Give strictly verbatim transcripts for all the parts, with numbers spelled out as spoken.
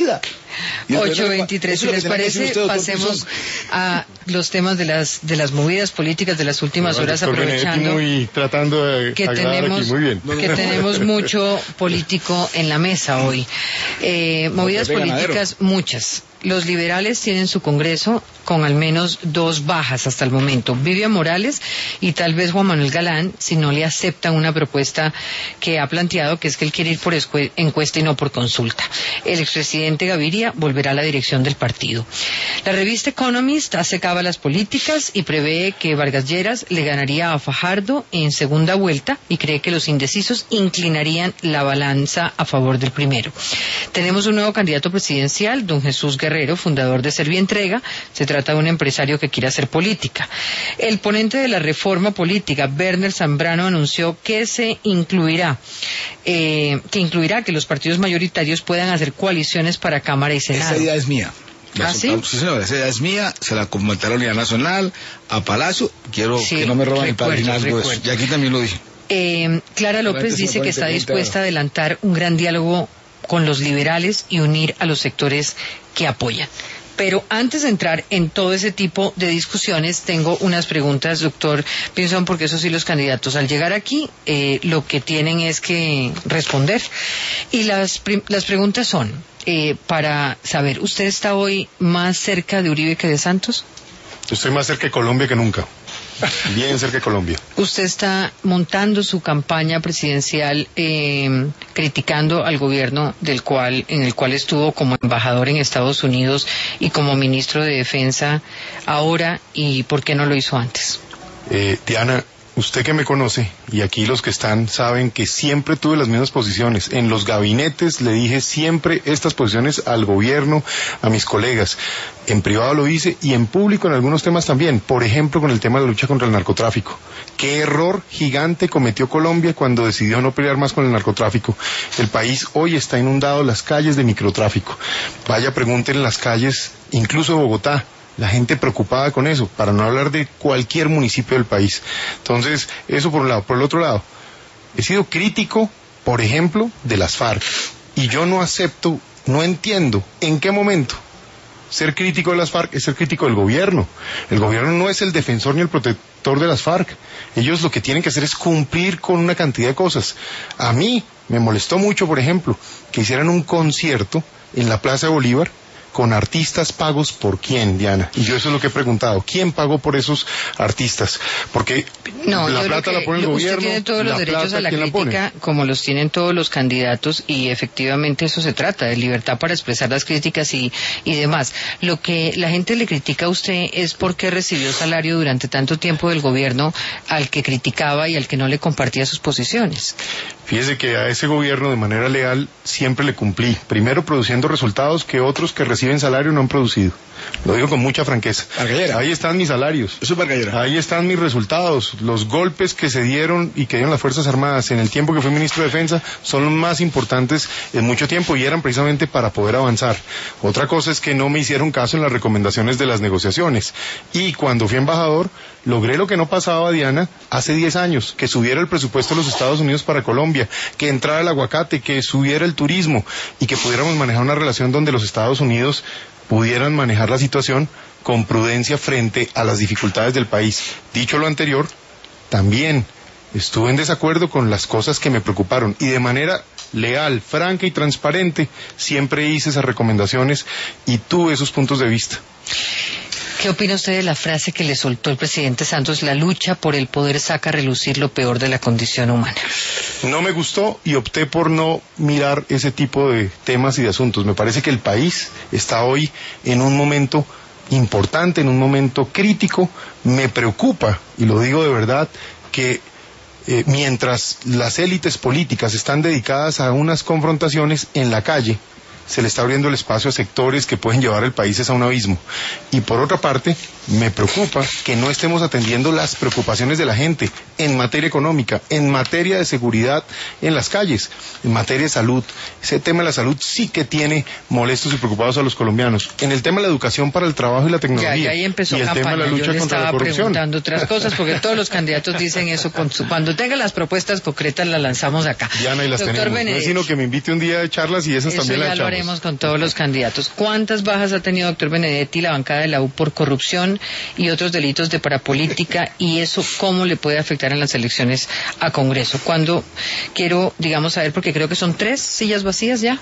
vida. ocho veintitrés, si les parece, usted, pasemos a los temas de las de las movidas políticas de las últimas bueno, horas, aprovechando muy tratando de que tenemos aquí. Muy bien. que tenemos mucho político en la mesa hoy. Eh, movidas políticas, muchas. Los liberales tienen su congreso con al menos dos bajas hasta el momento. Vivian Morales y tal vez Juan Manuel Galán, si no le aceptan una propuesta que ha planteado, que es que él quiere ir por encuesta y no por consulta. El expresidente Gaviria volverá a la dirección del partido. La revista Economist hace cábalas políticas y prevé que Vargas Lleras le ganaría a Fajardo en segunda vuelta y cree que los indecisos inclinarían la balanza a favor del primero. Tenemos un nuevo candidato presidencial, don Jesús Guerrero, fundador de Servientrega. Se trata de un empresario que quiere hacer política. El ponente de la reforma política, Werner Zambrano, anunció que se incluirá, eh, que incluirá que los partidos mayoritarios puedan hacer coaliciones para Cámara y Senado. Esa idea es mía. ¿Ah, sí? Sí, señora, esa idea es mía, se la comentaré a la Unidad Nacional, a Palacio, quiero sí, que no me roben el padrinazgo de eso. Y aquí también lo dije. Eh, Clara López dice que está dispuesta a adelantar un gran diálogo con los liberales y unir a los sectores que apoyan. Pero antes de entrar en todo ese tipo de discusiones, tengo unas preguntas, doctor Pinzón, porque eso sí, los candidatos al llegar aquí eh, lo que tienen es que responder. Y las, las preguntas son, eh, para saber, ¿usted está hoy más cerca de Uribe que de Santos? Estoy más cerca de Colombia que nunca. Bien cerca de Colombia. Usted está montando su campaña presidencial eh, criticando al gobierno del cual, en el cual estuvo como embajador en Estados Unidos y como ministro de Defensa ahora, y ¿por qué no lo hizo antes? Eh, Diana, usted que me conoce, y aquí los que están saben que siempre tuve las mismas posiciones. En los gabinetes le dije siempre estas posiciones al gobierno, a mis colegas. En privado lo hice y en público en algunos temas también. Por ejemplo, con el tema de la lucha contra el narcotráfico. ¿Qué error gigante cometió Colombia cuando decidió no pelear más con el narcotráfico? El país hoy está inundado, las calles de microtráfico. Vaya, pregunten en las calles, incluso de Bogotá. La gente preocupada con eso, para no hablar de cualquier municipio del país. Entonces, eso por un lado. Por el otro lado, he sido crítico, por ejemplo, de las FARC. Y yo no acepto, no entiendo en qué momento ser crítico de las FARC es ser crítico del gobierno. El gobierno no es el defensor ni el protector de las FARC. Ellos lo que tienen que hacer es cumplir con una cantidad de cosas. A mí me molestó mucho, por ejemplo, que hicieran un concierto en la Plaza de Bolívar con artistas pagos por quién, Diana. Y yo eso es lo que he preguntado. ¿Quién pagó por esos artistas? Porque no, la plata la pone el gobierno. Usted tiene todos los derechos a la crítica, como los tienen todos los candidatos, y efectivamente eso se trata, de libertad para expresar las críticas y, y demás. Lo que la gente le critica a usted es porque recibió salario durante tanto tiempo del gobierno al que criticaba y al que no le compartía sus posiciones. Fíjese que a ese gobierno de manera leal siempre le cumplí. Primero produciendo resultados que otros que reciben salario no han producido. Lo digo con mucha franqueza. Bargallera. Ahí están mis salarios. Eso es Bargallera. Ahí están mis resultados. Los golpes que se dieron y que dieron las Fuerzas Armadas en el tiempo que fui ministro de Defensa son los más importantes en mucho tiempo y eran precisamente para poder avanzar. Otra cosa es que no me hicieron caso en las recomendaciones de las negociaciones. Y cuando fui embajador, logré lo que no pasaba, Diana, hace diez años, que subiera el presupuesto de los Estados Unidos para Colombia, que entrara el aguacate, que subiera el turismo y que pudiéramos manejar una relación donde los Estados Unidos pudieran manejar la situación con prudencia frente a las dificultades del país. Dicho lo anterior, también estuve en desacuerdo con las cosas que me preocuparon y de manera leal, franca y transparente siempre hice esas recomendaciones y tuve esos puntos de vista. ¿Qué opina usted de la frase que le soltó el presidente Santos? La lucha por el poder saca a relucir lo peor de la condición humana. No me gustó y opté por no mirar ese tipo de temas y de asuntos. Me parece que el país está hoy en un momento importante, en un momento crítico. Me preocupa, y lo digo de verdad, que eh, mientras las élites políticas están dedicadas a unas confrontaciones en la calle, se le está abriendo el espacio a sectores que pueden llevar el país a un abismo. Y por otra parte, me preocupa que no estemos atendiendo las preocupaciones de la gente en materia económica, en materia de seguridad en las calles, en materia de salud. Ese tema de la salud sí que tiene molestos y preocupados a los colombianos. En el tema de la educación para el trabajo y la tecnología. Ya, ya ahí empezó y el campaña. tema de la lucha Yo le contra la corrupción. estaba preguntando otras cosas, porque todos los candidatos dicen eso. Con su, cuando tengan las propuestas concretas las lanzamos acá. Diana, y las Doctor tenemos. Benedetti. No es sino que me invite un día de charlas y esas eso también las echamos. hablaremos con todos los candidatos. ¿Cuántas bajas ha tenido doctor Benedetti la bancada de la U por corrupción y otros delitos de parapolítica? Y eso, ¿cómo le puede afectar en las elecciones a Congreso? Cuando quiero, digamos, saber, porque creo que son tres sillas vacías ya.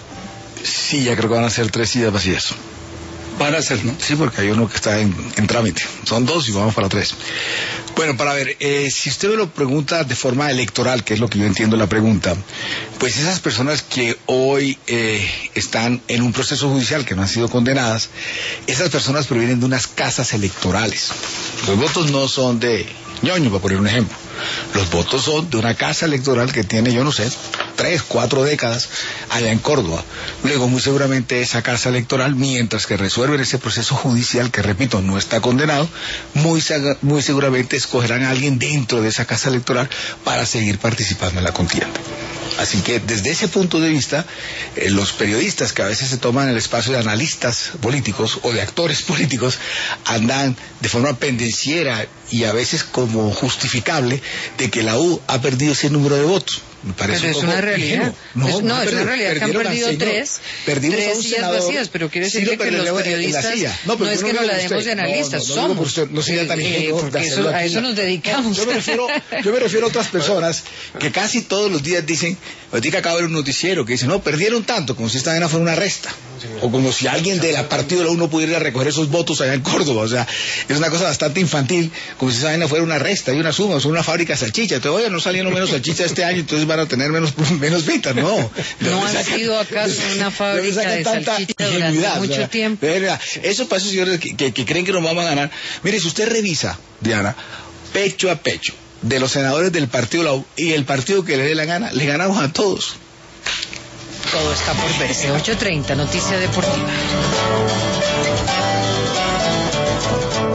Sí, ya creo que van a ser tres sillas vacías. Van a ser, ¿no? Sí, porque hay uno que está en, en trámite. Son dos y vamos para tres. Bueno, para ver, eh, si usted me lo pregunta de forma electoral, que es lo que yo entiendo la pregunta, pues esas personas que hoy eh, están en un proceso judicial, que no han sido condenadas, esas personas provienen de unas casas electorales. Los votos no son de ñoño, para poner un ejemplo. Los votos son de una casa electoral que tiene, yo no sé, tres, cuatro décadas allá en Córdoba. Luego, muy seguramente esa casa electoral, mientras que resuelven ese proceso judicial, que repito, no está condenado, muy, muy seguramente escogerán a alguien dentro de esa casa electoral para seguir participando en la contienda. Así que desde ese punto de vista, eh, los periodistas que a veces se toman el espacio de analistas políticos o de actores políticos andan de forma pendenciera y a veces como justificable de que la U ha perdido ese número de votos. Me parece pero un es una realidad. No, es, no, no es una realidad que han perdido señor, tres, tres sillas senador, vacías, pero quiero decirle sí, que los periodistas no, no es que nos la demos de analistas, no, no, no, somos. No, no, tan eh, porque eso, a eso nos dedicamos. Yo me, refiero, yo me refiero a otras personas que casi todos los días dicen, ahorita acabo de ver un noticiero que dice, no, perdieron tanto, como si esta vaina fuera una resta. O como si alguien de la partido de la U no pudiera recoger esos votos allá en Córdoba. O sea, es una cosa bastante infantil, como si esa vaina fuera una resta y una suma, o sea, una fábrica de salchicha. Entonces, oye, no salieron menos salchicha este año, entonces van a tener menos, menos ventas. No. ¿No ha sido acaso una fábrica de salchicha durante mucho o sea, tiempo? Verdad, eso para esos señores que, que, que creen que nos vamos a ganar. Mire, si usted revisa, Diana, pecho a pecho, de los senadores del partido de la U y el partido que le dé la gana, le ganamos a todos. Todo está por verse. ocho treinta, Noticia Deportiva.